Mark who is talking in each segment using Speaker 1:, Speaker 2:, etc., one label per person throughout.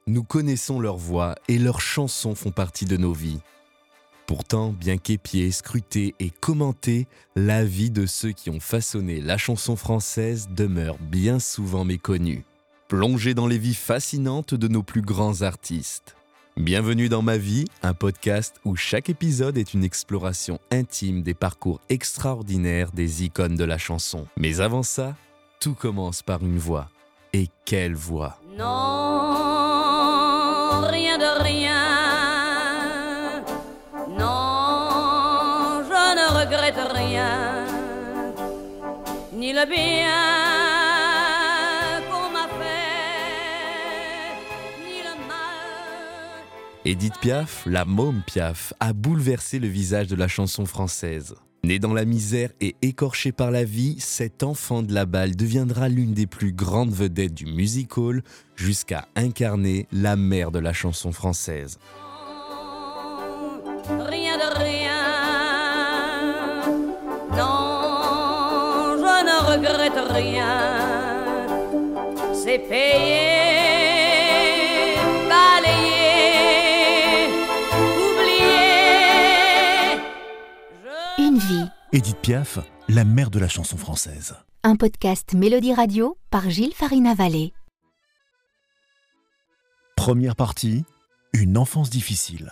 Speaker 1: Nous connaissons leurs voix et leurs chansons font partie de nos vies. Pourtant, bien qu'épiée, scrutée et commentée, la vie de ceux qui ont façonné la chanson française demeure bien souvent méconnue. Plongez dans les vies fascinantes de nos plus grands artistes. Bienvenue dans Ma Vie, un podcast où chaque épisode est une exploration intime des parcours extraordinaires des icônes de la chanson. Mais avant ça, tout commence par une voix. Et quelle voix!
Speaker 2: Non, rien de rien. Non, je ne regrette rien. Ni le bien qu'on m'a fait, ni le mal.
Speaker 1: Édith Piaf, la môme Piaf, a bouleversé le visage de la chanson française. Née dans la misère et écorchée par la vie, cette enfant de la balle deviendra l'une des plus grandes vedettes du music-hall jusqu'à incarner la mère de la chanson française.
Speaker 2: Rien de rien. Non, je ne regrette rien. C'est payé, balayé, oublié.
Speaker 3: Une vie,
Speaker 4: Édith Piaf, la mère de la chanson française.
Speaker 3: un podcast Mélodie Radio par Gilles Farina-Vallée.
Speaker 4: Première partie, une enfance difficile.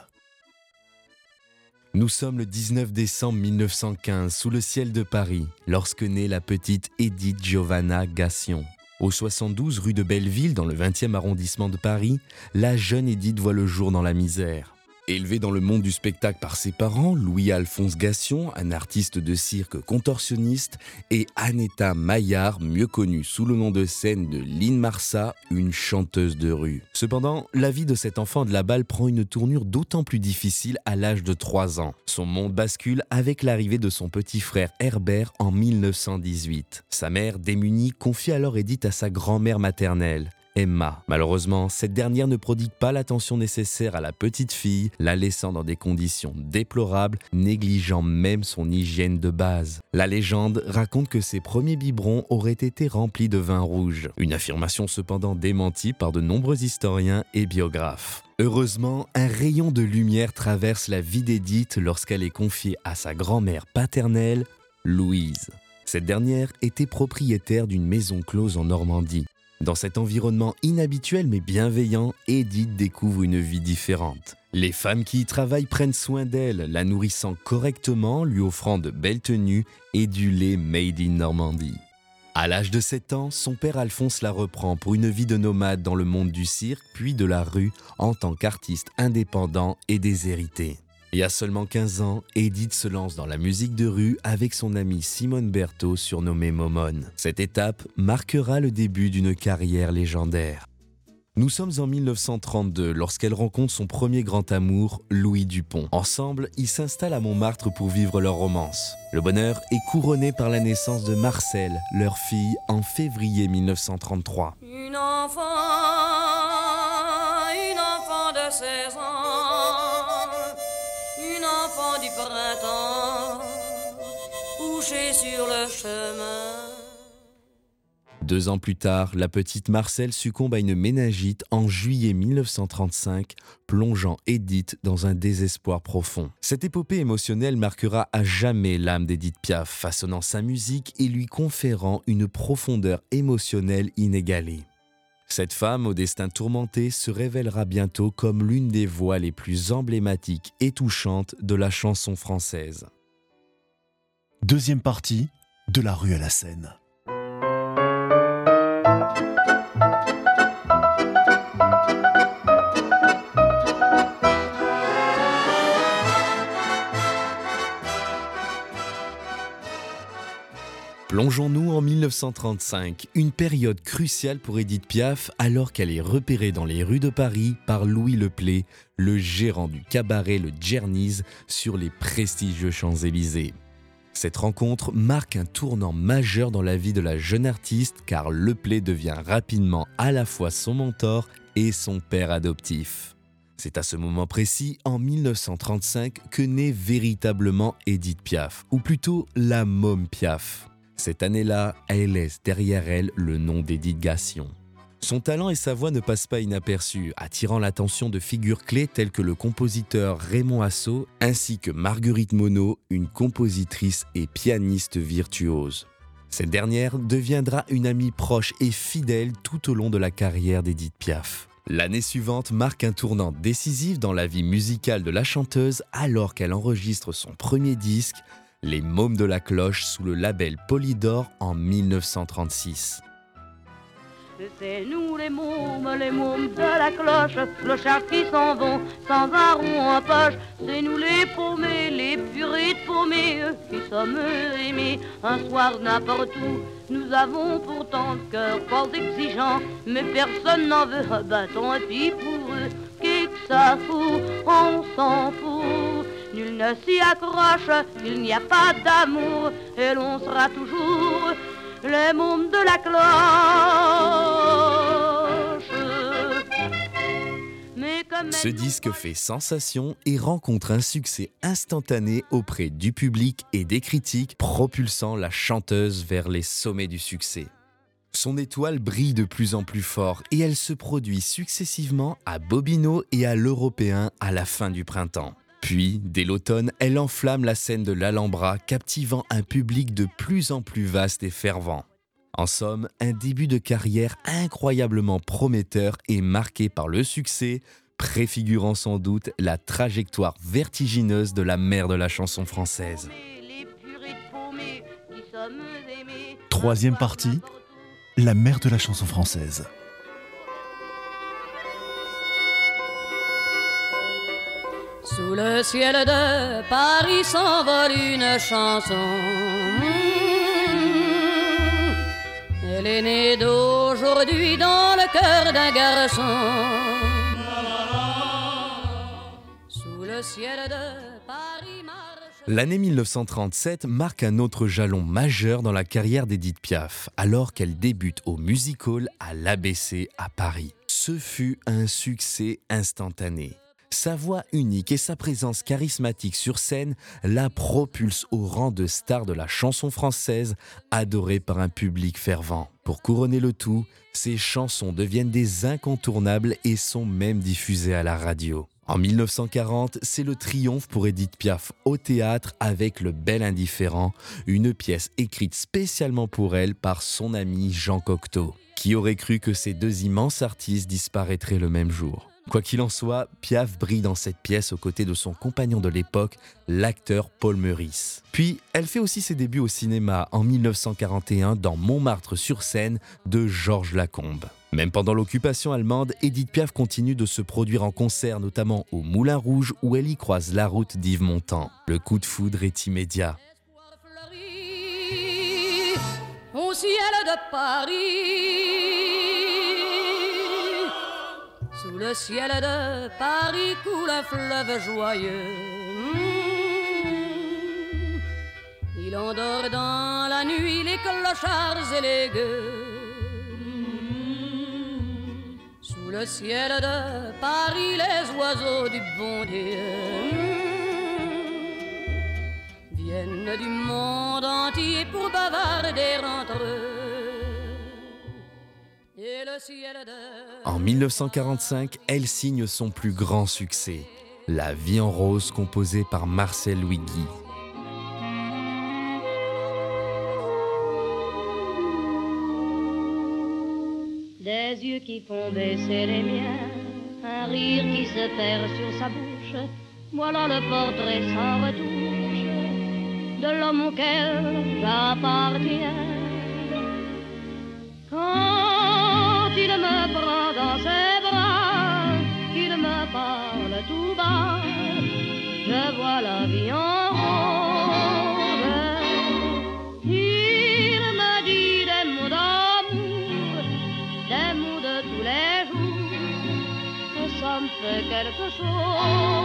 Speaker 1: Nous sommes le 19 décembre 1915, sous le ciel de Paris, lorsque naît la petite Édith Giovanna Gassion. Au 72 rue de Belleville, dans le 20e arrondissement de Paris, la jeune Édith voit le jour dans la misère. Élevée dans le monde du spectacle par ses parents, Louis-Alphonse Gassion, un artiste de cirque contorsionniste, et Annetta Maillard, mieux connue sous le nom de scène de Lynn Marsat, une chanteuse de rue. Cependant, la vie de cet enfant de la balle prend une tournure d'autant plus difficile à l'âge de 3 ans. Son monde bascule avec l'arrivée de son petit frère Herbert en 1918. Sa mère, démunie, confie alors Édith à sa grand-mère maternelle, Emma. Malheureusement, cette dernière ne prodigue pas l'attention nécessaire à la petite fille, la laissant dans des conditions déplorables, négligeant même son hygiène de base. La légende raconte que ses premiers biberons auraient été remplis de vin rouge. Une affirmation cependant démentie par de nombreux historiens et biographes. Heureusement, un rayon de lumière traverse la vie d'Édith lorsqu'elle est confiée à sa grand-mère paternelle, Louise. Cette dernière était propriétaire d'une maison close en Normandie. Dans cet environnement inhabituel mais bienveillant, Édith découvre une vie différente. Les femmes qui y travaillent prennent soin d'elle, la nourrissant correctement, lui offrant de belles tenues et du lait made in Normandie. À l'âge de 7 ans, son père Alphonse la reprend pour une vie de nomade dans le monde du cirque, puis de la rue en tant qu'artiste indépendant et déshérité. Et à seulement 15 ans, Édith se lance dans la musique de rue avec son amie Simone Berthaud, surnommée Momone. Cette étape marquera le début d'une carrière légendaire. Nous sommes en 1932 lorsqu'elle rencontre son premier grand amour, Louis Dupont. Ensemble, ils s'installent à Montmartre pour vivre leur romance. Le bonheur est couronné par la naissance de Marcel, leur fille, en février 1933.
Speaker 2: Une enfant de 16 ans. Enfant du printemps, couché sur le chemin.
Speaker 1: 2 ans plus tard, la petite Marcel succombe à une méningite en juillet 1935, plongeant Édith dans un désespoir profond. Cette épopée émotionnelle marquera à jamais l'âme d'Édith Piaf, façonnant sa musique et lui conférant une profondeur émotionnelle inégalée. Cette femme au destin tourmenté se révélera bientôt comme l'une des voix les plus emblématiques et touchantes de la chanson française.
Speaker 4: Deuxième partie, de la rue à la scène.
Speaker 1: Plongeons-nous en 1935, une période cruciale pour Édith Piaf alors qu'elle est repérée dans les rues de Paris par Louis Leplay, le gérant du cabaret Le Djerniz sur les prestigieux Champs-Élysées. Cette rencontre marque un tournant majeur dans la vie de la jeune artiste car Leplay devient rapidement à la fois son mentor et son père adoptif. C'est à ce moment précis, en 1935, que naît véritablement Édith Piaf, ou plutôt la môme Piaf. Cette année-là, elle laisse derrière elle le nom d'Édith Gassion. Son talent et sa voix ne passent pas inaperçus, attirant l'attention de figures clés telles que le compositeur Raymond Assau ainsi que Marguerite Monod, une compositrice et pianiste virtuose. Cette dernière deviendra une amie proche et fidèle tout au long de la carrière d'Édith Piaf. L'année suivante marque un tournant décisif dans la vie musicale de la chanteuse alors qu'elle enregistre son premier disque, Les Mômes de la Cloche, sous le label Polydor en 1936.
Speaker 2: C'est nous les mômes de la cloche, clochards qui s'en vont sans un rond en poche. C'est nous les paumés, les purées de paumés, qui sommes aimés un soir n'importe où. Nous avons pourtant le cœur fort exigeant, mais personne n'en veut un bâton et puis pour eux, qu'est-ce que ça fout, on s'en fout. Nul ne s'y accroche, il n'y a pas d'amour, et l'on sera toujours les mômes de la cloche.
Speaker 1: Ce disque fait sensation et rencontre un succès instantané auprès du public et des critiques, propulsant la chanteuse vers les sommets du succès. Son étoile brille de plus en plus fort et elle se produit successivement à Bobino et à l'Européen à la fin du printemps. Puis, dès l'automne, elle enflamme la scène de l'Alhambra, captivant un public de plus en plus vaste et fervent. En somme, un début de carrière incroyablement prometteur et marqué par le succès, préfigurant sans doute la trajectoire vertigineuse de la mère de la chanson française.
Speaker 4: Troisième partie, la mère de la chanson française.
Speaker 2: Sous le ciel de Paris s'envole une chanson. Elle est née d'aujourd'hui dans le cœur d'un garçon. Sous le ciel de Paris marche...
Speaker 1: L'année 1937 marque un autre jalon majeur dans la carrière d'Édith Piaf, alors qu'elle débute au Music Hall à l'ABC à Paris. Ce fut un succès instantané. Sa voix unique et sa présence charismatique sur scène la propulsent au rang de star de la chanson française, adorée par un public fervent. Pour couronner le tout, ses chansons deviennent des incontournables et sont même diffusées à la radio. En 1940, c'est le triomphe pour Édith Piaf au théâtre avec Le Bel Indifférent, une pièce écrite spécialement pour elle par son ami Jean Cocteau. Qui aurait cru que ces deux immenses artistes disparaîtraient le même jour ? Quoi qu'il en soit, Piaf brille dans cette pièce aux côtés de son compagnon de l'époque, l'acteur Paul Meurice. Puis, elle fait aussi ses débuts au cinéma en 1941 dans Montmartre-sur-Seine de Georges Lacombe. Même pendant l'occupation allemande, Édith Piaf continue de se produire en concert, notamment au Moulin Rouge où elle y croise la route d'Yves Montand. Le coup de foudre est immédiat.
Speaker 2: Au ciel de Paris, sous le ciel de Paris coule un fleuve joyeux. Il endort dans la nuit les clochards et les gueux. Sous le ciel de Paris les oiseaux du bon Dieu viennent du monde entier pour bavarder entre eux. Et le ciel de...
Speaker 1: En 1945, elle signe son plus grand succès, La Vie en rose, composée par Marcel Louis Guy.
Speaker 2: Des yeux qui font baisser les miens, un rire qui se perd sur sa bouche, voilà le portrait sans retouche de l'homme auquel j'appartiens. Quand il me prend dans ses bras, qu'il me parle tout bas, je vois la vie en rose. Il me dit des mots d'amour, des mots de tous les jours, que ça me fait quelque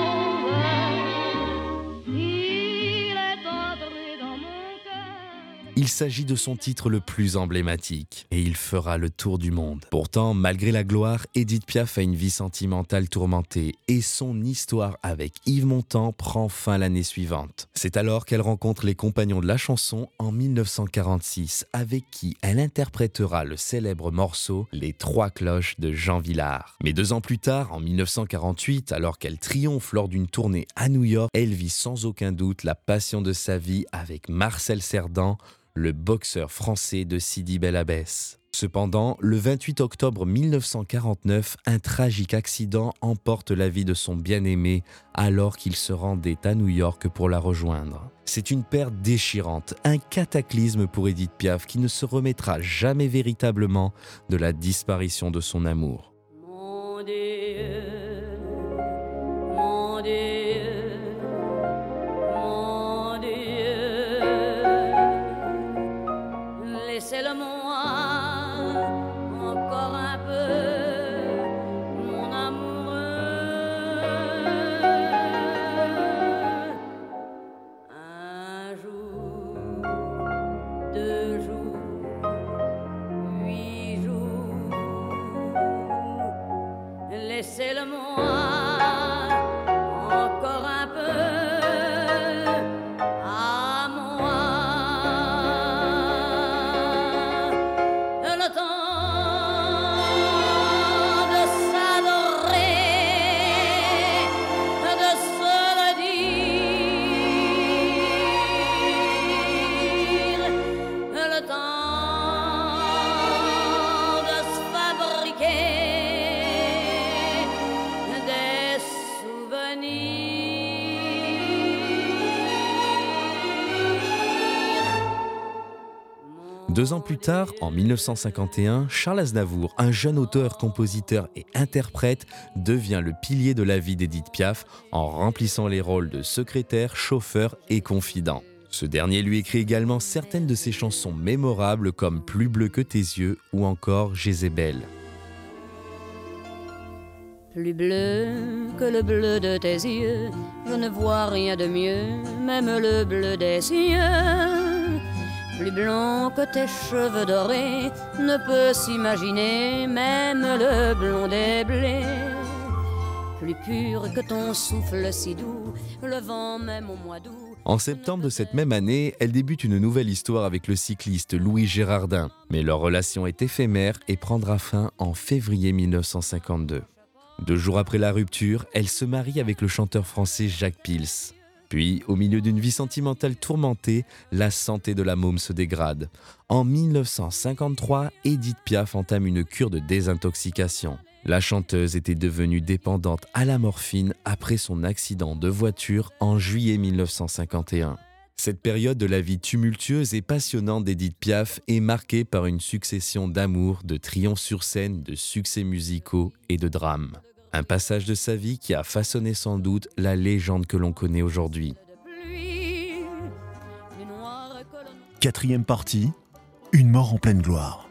Speaker 2: chose. Il est entré dans mon cœur.
Speaker 1: Il s'agit de son titre le plus emblématique et il fera le tour du monde. Pourtant, malgré la gloire, Édith Piaf a une vie sentimentale tourmentée et son histoire avec Yves Montand prend fin l'année suivante. C'est alors qu'elle rencontre les Compagnons de la chanson en 1946 avec qui elle interprétera le célèbre morceau Les Trois Cloches de Jean Vilar. Mais 2 ans plus tard, en 1948, alors qu'elle triomphe lors d'une tournée à New York, elle vit sans aucun doute la passion de sa vie avec Marcel Cerdan, le boxeur français de Sidi Bel Abbès. Cependant, le 28 octobre 1949, un tragique accident emporte la vie de son bien-aimé alors qu'il se rendait à New York pour la rejoindre. C'est une perte déchirante, un cataclysme pour Édith Piaf qui ne se remettra jamais véritablement de la disparition de son amour.
Speaker 2: Mon Dieu, mon Dieu, mon Dieu, laissez-le-moi encore un peu, mon amoureux. Un jour, 2 jours, 8 jours, laissez-le-moi encore un peu à moi. Le temps de s'adorer, de se le dire, le temps de se fabriquer des souvenirs.
Speaker 1: 2 ans plus tard, en 1951, Charles Aznavour, un jeune auteur, compositeur et interprète, devient le pilier de la vie d'Édith Piaf en remplissant les rôles de secrétaire, chauffeur et confident. Ce dernier lui écrit également certaines de ses chansons mémorables comme Plus bleu que tes yeux ou encore Jézébel.
Speaker 2: Plus bleu que le bleu de tes yeux, je ne vois rien de mieux, même le bleu des cieux. Plus blond que tes cheveux dorés, ne peut s'imaginer, même le blond des blés. Plus pur que ton souffle si doux, le vent même au mois d'août.
Speaker 1: En septembre de cette même année, elle débute une nouvelle histoire avec le cycliste Louis Gérardin. Mais leur relation est éphémère et prendra fin en février 1952. 2 jours après la rupture, elle se marie avec le chanteur français Jacques Pils. Puis, au milieu d'une vie sentimentale tourmentée, la santé de la môme se dégrade. En 1953, Édith Piaf entame une cure de désintoxication. La chanteuse était devenue dépendante à la morphine après son accident de voiture en juillet 1951. Cette période de la vie tumultueuse et passionnante d'Édith Piaf est marquée par une succession d'amours, de triomphes sur scène, de succès musicaux et de drames. Un passage de sa vie qui a façonné sans doute la légende que l'on connaît aujourd'hui.
Speaker 4: 4e partie, une mort en pleine gloire.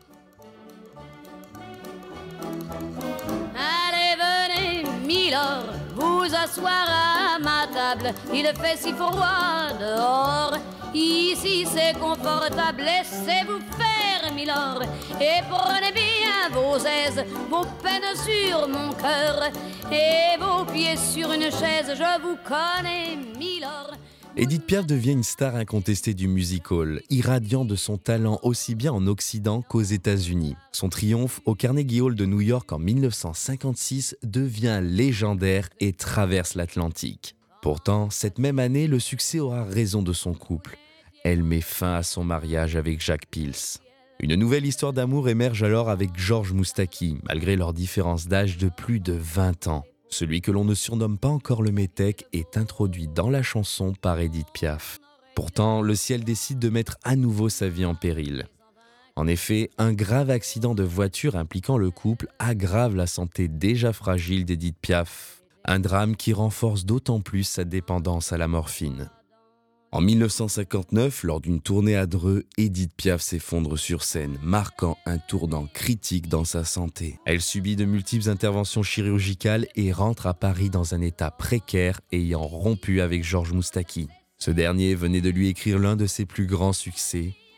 Speaker 2: Allez, venez, Milord, vous asseoir à ma table. Il fait si froid dehors. Ici c'est confortable, laissez-vous faire, Milord. Et prenez bien vos aises, vos peines sur mon cœur. Et vos pieds sur une chaise, je vous connais, Milord.
Speaker 1: Édith Piaf devient une star incontestée du music-hall, irradiant de son talent aussi bien en Occident qu'aux États-Unis. Son triomphe au Carnegie Hall de New York en 1956 devient légendaire et traverse l'Atlantique. Pourtant, cette même année, le succès aura raison de son couple. Elle met fin à son mariage avec Jacques Pils. Une nouvelle histoire d'amour émerge alors avec Georges Moustaki, malgré leur différence d'âge de plus de 20 ans. Celui que l'on ne surnomme pas encore le métèque est introduit dans la chanson par Édith Piaf. Pourtant, le ciel décide de mettre à nouveau sa vie en péril. En effet, un grave accident de voiture impliquant le couple aggrave la santé déjà fragile d'Édith Piaf. Un drame qui renforce d'autant plus sa dépendance à la morphine. En 1959, lors d'une tournée à Dreux, Édith Piaf s'effondre sur scène, marquant un tournant critique dans sa santé. Elle subit de multiples interventions chirurgicales et rentre à Paris dans un état précaire, ayant rompu avec Georges Moustaki. Ce dernier venait de lui écrire l'un de ses plus grands succès,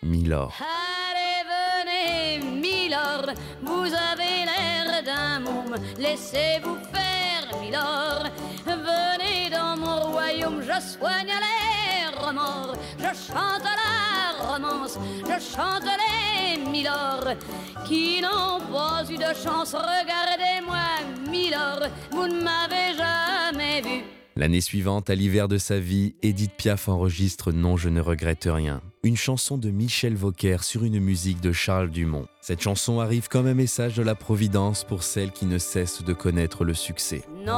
Speaker 1: Milord.
Speaker 2: Allez, venez, Milord, vous avez l'air d'un môme, laissez-vous faire, Milord. Venez dans mon royaume, je soigne les remords, je chante la romance, je chante les Milord qui n'ont pas eu de chance. Regardez-moi, Milord, vous ne m'avez jamais vu.
Speaker 1: L'année suivante, à l'hiver de sa vie, Édith Piaf enregistre Non, je ne regrette rien, une chanson de Michel Vauquer sur une musique de Charles Dumont. Cette chanson arrive comme un message de la Providence pour celles qui ne cessent de connaître le succès.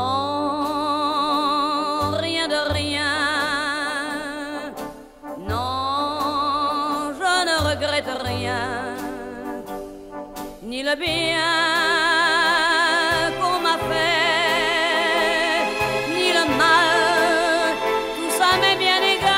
Speaker 2: Non, rien de rien. Non, je ne regrette rien. Ni le bien qu'on m'a fait, ni le mal, tout ça m'est bien égal.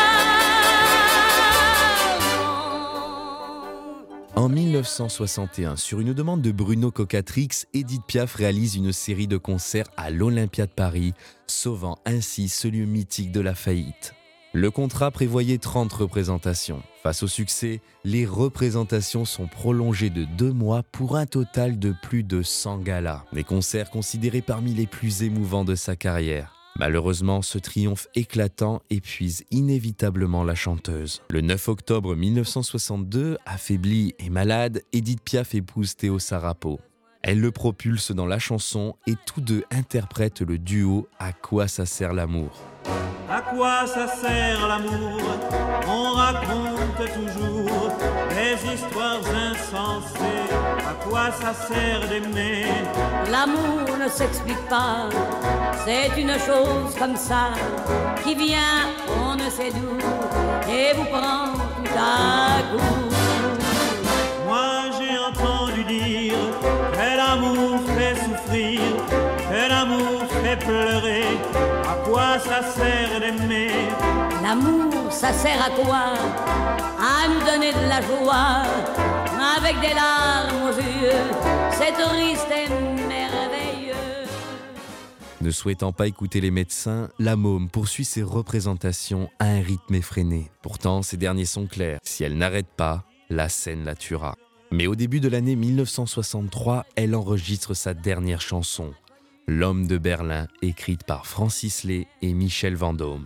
Speaker 1: En 1961, sur une demande de Bruno Cocatrix, Édith Piaf réalise une série de concerts à l'Olympia de Paris, sauvant ainsi ce lieu mythique de la faillite. Le contrat prévoyait 30 représentations. Face au succès, les représentations sont prolongées de 2 mois pour un total de plus de 100 galas. Des concerts considérés parmi les plus émouvants de sa carrière. Malheureusement, ce triomphe éclatant épuise inévitablement la chanteuse. Le 9 octobre 1962, affaiblie et malade, Édith Piaf épouse Théo Sarapo. Elle le propulse dans la chanson et tous deux interprètent le duo « À quoi ça sert l'amour ».
Speaker 5: À quoi ça sert l'amour? On raconte toujours des histoires insensées. À quoi ça sert d'aimer?
Speaker 2: L'amour ne s'explique pas, c'est une chose comme ça qui vient, on ne sait d'où, et vous prend tout à coup.
Speaker 5: Moi j'ai entendu dire que l'amour fait souffrir, que l'amour fait pleurer. À quoi ça sert d'aimer?
Speaker 2: L'amour, ça sert à quoi? À nous donner de la joie, avec des larmes aux yeux, c'est triste et merveilleux.
Speaker 1: Ne souhaitant pas écouter les médecins, la môme poursuit ses représentations à un rythme effréné. Pourtant, ces derniers sont clairs. Si elle n'arrête pas, la scène la tuera. Mais au début de l'année 1963, elle enregistre sa dernière chanson, L'homme de Berlin, écrite par Francis Lay et Michel Vendôme.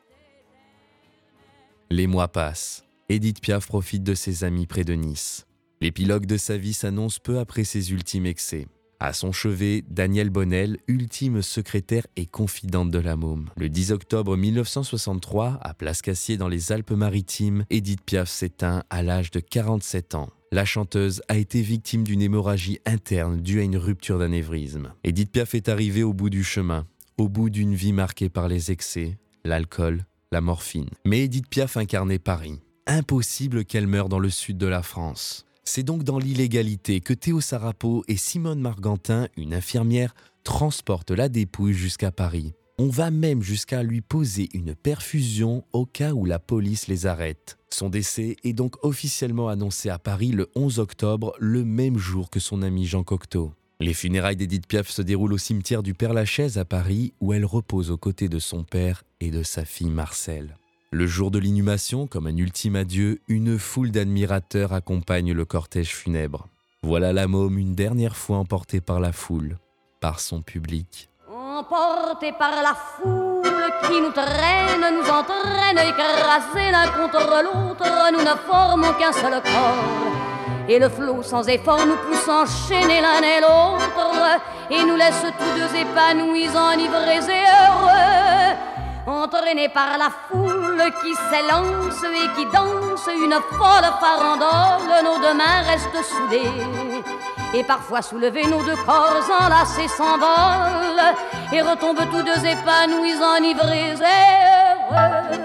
Speaker 1: Les mois passent. Édith Piaf profite de ses amis près de Nice. L'épilogue de sa vie s'annonce peu après ses ultimes excès. À son chevet, Danielle Bonnel, ultime secrétaire et confidente de la môme. Le 10 octobre 1963, à Place Cassier dans les Alpes-Maritimes, Édith Piaf s'éteint à l'âge de 47 ans. La chanteuse a été victime d'une hémorragie interne due à une rupture d'anévrisme. Édith Piaf est arrivée au bout du chemin, au bout d'une vie marquée par les excès, l'alcool, la morphine. Mais Édith Piaf incarnait Paris. Impossible qu'elle meure dans le sud de la France. C'est donc dans l'illégalité que Théo Sarapo et Simone Margantin, une infirmière, transportent la dépouille jusqu'à Paris. On va même jusqu'à lui poser une perfusion au cas où la police les arrête. Son décès est donc officiellement annoncé à Paris le 11 octobre, le même jour que son ami Jean Cocteau. Les funérailles d'Édith Piaf se déroulent au cimetière du Père-Lachaise à Paris, où elle repose aux côtés de son père et de sa fille Marcelle. Le jour de l'inhumation, comme un ultime adieu, une foule d'admirateurs accompagne le cortège funèbre. Voilà la môme une dernière fois emportée par la foule, par son public.
Speaker 2: Emportés par la foule qui nous traîne, nous entraîne, écrasés l'un contre l'autre, nous ne formons qu'un seul corps. Et le flot sans effort nous pousse enchaîner l'un et l'autre, et nous laisse tous deux épanouis, enivrés et heureux. Entraînés par la foule qui s'élance et qui danse une folle farandole, nos deux mains restent soudées. Et parfois soulevés, nos deux corps enlacés s'envolent et retombent tous deux épanouis, enivrés et heureux.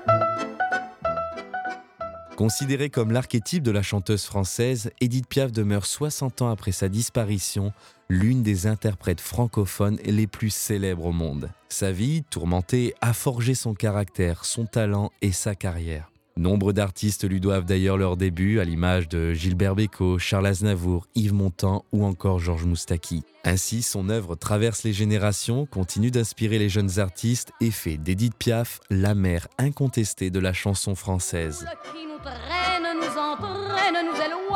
Speaker 1: Considérée comme l'archétype de la chanteuse française, Édith Piaf demeure 60 ans après sa disparition, l'une des interprètes francophones les plus célèbres au monde. Sa vie, tourmentée, a forgé son caractère, son talent et sa carrière. Nombre d'artistes lui doivent d'ailleurs leur début, à l'image de Gilbert Bécaud, Charles Aznavour, Yves Montand ou encore Georges Moustaki. Ainsi, son œuvre traverse les générations, continue d'inspirer les jeunes artistes et fait d'Édith Piaf la mère incontestée de la chanson française.
Speaker 2: Qui nous traîne, nous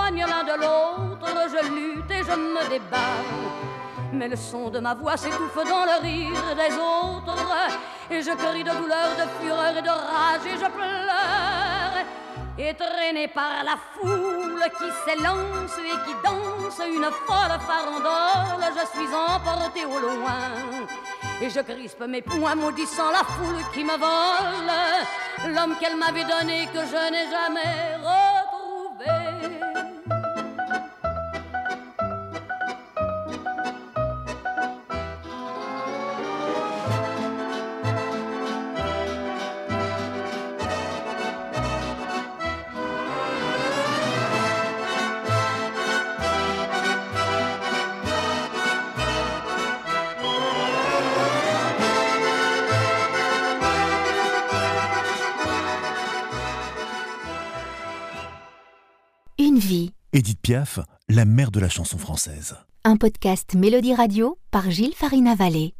Speaker 2: s'éloignent l'un de l'autre, je lutte et je me débat. Mais le son de ma voix s'étouffe dans le rire des autres, et je crie de douleur, de fureur et de rage, et je pleure. Et traîné par la foule qui s'élance et qui danse une folle farandole, je suis emporté au loin. Et je crispe mes poings maudissant la foule qui me vole l'homme qu'elle m'avait donné que je n'ai jamais retrouvé.
Speaker 3: Une vie.
Speaker 4: Édith Piaf, la mère de la chanson française.
Speaker 3: Un podcast Mélodie Radio par Gilles Farina-Vallée.